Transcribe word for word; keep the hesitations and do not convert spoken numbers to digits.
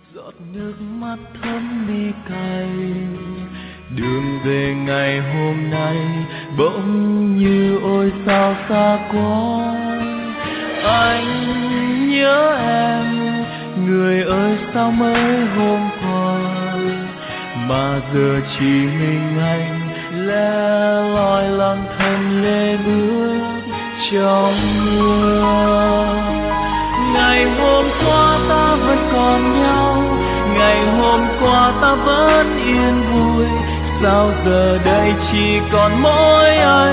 Giọt nước mắt thấm mi cay, đường về ngày hôm nay bỗng như ôi sao xa quá. Anh nhớ em, người ơi sao mới hôm qua mà giờ chỉ mình anh lẻ loi lặng thầm lê bước trong mưa. Ngày hôm qua ta vẫn còn nhau, ngày hôm qua ta vẫn yên vui, sao giờ đây chỉ còn mỗi anh